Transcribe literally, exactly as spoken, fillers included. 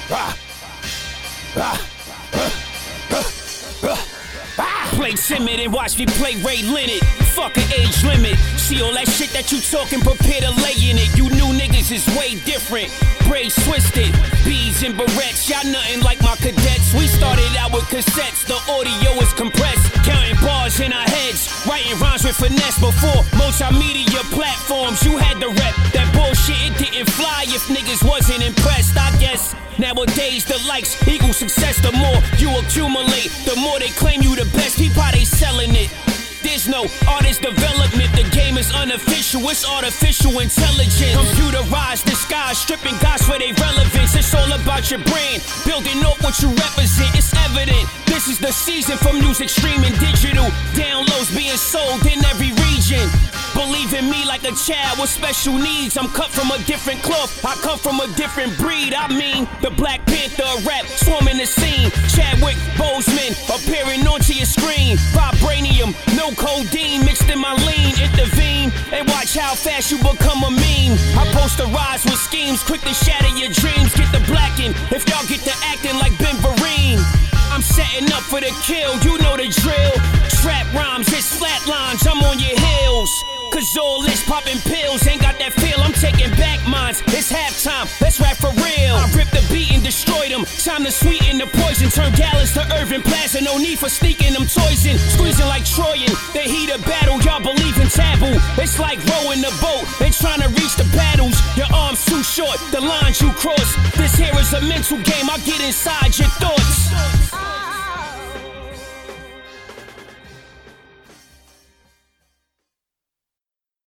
Play timid and watch me play Ray Leonard. Fuck an age limit. See all that shit that you talking, prepare to lay in it. You new niggas is way different. Braids twisted, bees and barrettes. Y'all nothing like my cadets. We started out with cassettes, the audio is compressed. Counting bars in our heads, writing rhymes with finesse. Before multimedia platforms, you had to rep. That bullshit, it didn't fly if niggas wasn't impressed. I guess nowadays the likes equal success. The more you accumulate, the more they claim you the best. People how they selling it. There's no artist development, the game is unofficial, it's artificial intelligence. Computerized disguise, stripping guys for their relevance. It's all about your brand, building up what you represent, it's evident. This is the season for music streaming, digital downloads being sold in every region. Believe in me like a child with special needs. I'm cut from a different cloth, I come from a different breed. I mean, the Black Panther of rap, swarming the scene. Chadwick Boseman appearing onto your screen. Vibranium, no codeine mixed in my lean. Intervene and watch how fast you become a meme. I posterize with schemes quick to shatter your dreams. Get the blacking if y'all get to acting like Ben Vereen. I'm setting up for the kill, you know the drill. Trap rhymes, it's flatlines, I'm on your heels. Cause all this popping pills ain't got that feel. I'm taking back mines, it's halftime, let's rap for real. I ripped the beat and destroyed them. Time to sweeten the poison. Turn Dallas to Irving Plaza, no need for sneaking them toys in. Squeezing like Troyan, the heat of battle, y'all believe in taboo. It's like rowing the boat and trying to reach the paddles. Your arms too short, the lines you cross. This here is a mental game, I get inside your thoughts.